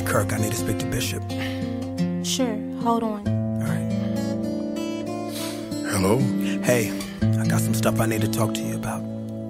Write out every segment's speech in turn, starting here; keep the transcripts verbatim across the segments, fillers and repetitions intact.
Kirk, I need to speak to Bishop. Sure, hold on. All right. Hello? Hey, I got some stuff I need to talk to you about.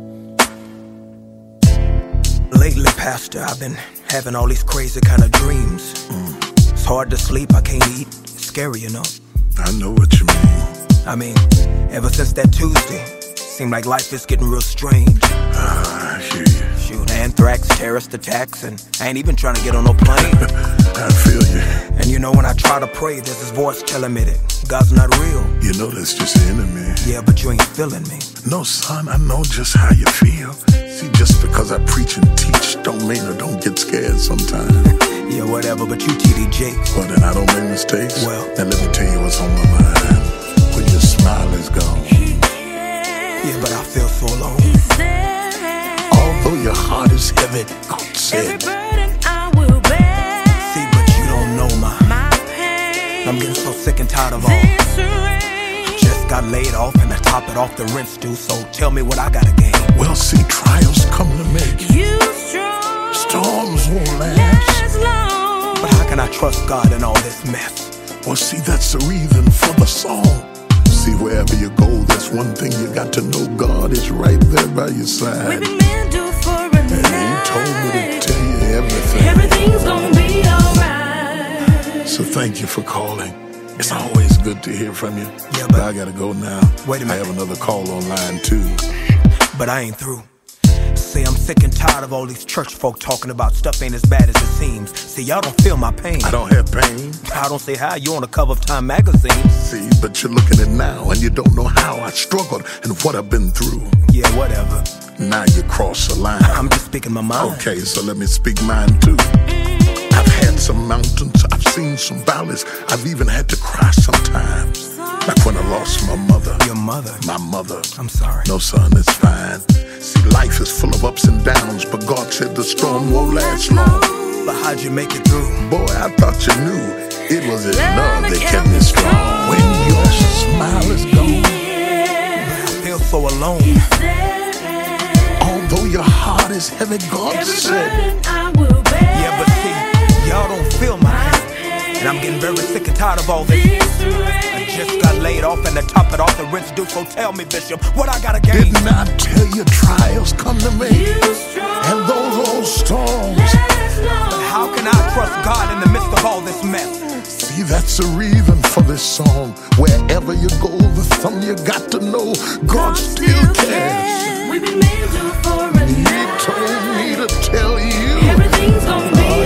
Lately, Pastor, I've been having all these crazy kind of dreams. Mm. It's hard to sleep, I can't eat. It's scary, you know. I know what you mean. I mean, ever since that Tuesday, seemed like life is getting real strange. Ah, I hear you. Shoot, anthrax, terrorist attacks, and I ain't even trying to get on no plane. I feel you. And you know, when I try to pray, there's this voice telling me that God's not real. You know that's just the enemy. Yeah, but you ain't feeling me. No, son, I know just how you feel. See, just because I preach and teach don't mean I don't get scared sometimes. Yeah, whatever, but you T D Jakes. Well, then I don't make mistakes. Well, now let me tell you what's on my mind. When your smile is gone. Yeah, but I feel so alone. Although your heart is heavy, God said. Every burden I will bear. See, but you don't know my, my pain. I'm getting so sick and tired of all. Just got laid off and I top it off the rent's due. So tell me what I gotta gain. Well, see, trials come to make you strong. Storms won't last. last long. But how can I trust God in all this mess? Well, see, that's the reason for the song. See, wherever you go, there's one thing you got to know. God is right there by your side. We've been meant to for a night. And he told me to tell you everything. Everything's gonna be alright. So thank you for calling. It's always good to hear from you. Yeah, but I gotta go now. Wait a minute. I have another call online too. But I ain't through. See, I'm sick and tired of all these church folk talking about stuff ain't as bad as it seems. See, y'all don't feel my pain. I don't have pain. I don't say how you on the cover of Time magazine. See, but you're looking at now and you don't know how I struggled and what I've been through. Yeah, whatever. Now you cross the line. I'm just speaking my mind. Okay, so let me speak mine too. I've had some mountains, I've seen some valleys, I've even had to cry sometimes. Like when I lost my mother. Your mother? My mother. I'm sorry. No, son, it's fine. See, life is full of ups and downs, but God said the storm won't last long. But how'd you make it through? Boy, I thought you knew it was His love that kept me strong. When your smile is gone, I feel so alone. Although your heart is heavy, God said. Yeah, but see, y'all don't feel my pain. And I'm getting very sick and tired of all this. I just got laid off and to top it off the rent's due. So tell me, Bishop, what I gotta gain? Didn't I tell you trials come to me? And those old storms. But how can I trust God in the midst of all this mess? See, that's the reason for this song. Wherever you go, the thing you got to know, God still cares. We've been made to for a He night. told me to tell you Everything's gonna be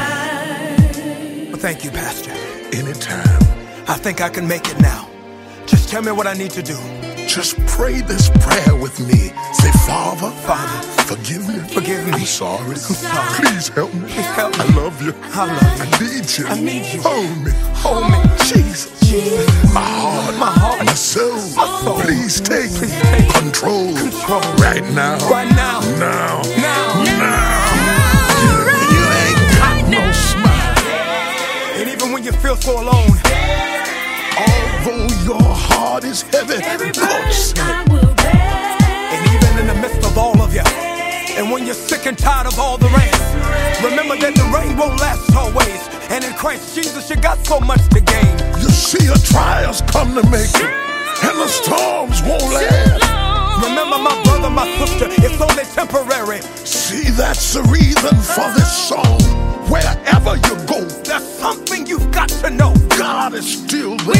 alright. But thank you, Pastor. anytime. I think I can make it now. Just tell me what I need to do. Just pray this prayer with me. Say, Father, Father, forgive me. forgive me. I'm sorry. sorry. Please help me. Please help me. I love you. I love you. I need you. I need you. Hold me. Hold me. Jesus. Jesus. My heart. My heart. My soul. My soul. Please take, Please take control. control. Right now. Right now. Now. Now. Now. You ain't got no smile. And even when you feel so alone, Although your heart is heavy, God said. and even in the midst of all of you, and when you're sick and tired of all the rain, remember that the rain won't last always. And in Christ Jesus, you got so much to gain. You see, your trials come to make it, and the storms won't last. Remember, my brother, my sister, it's only temporary. See, that's the reason for this song. Wherever you go, There's something you've got to know. God is still there.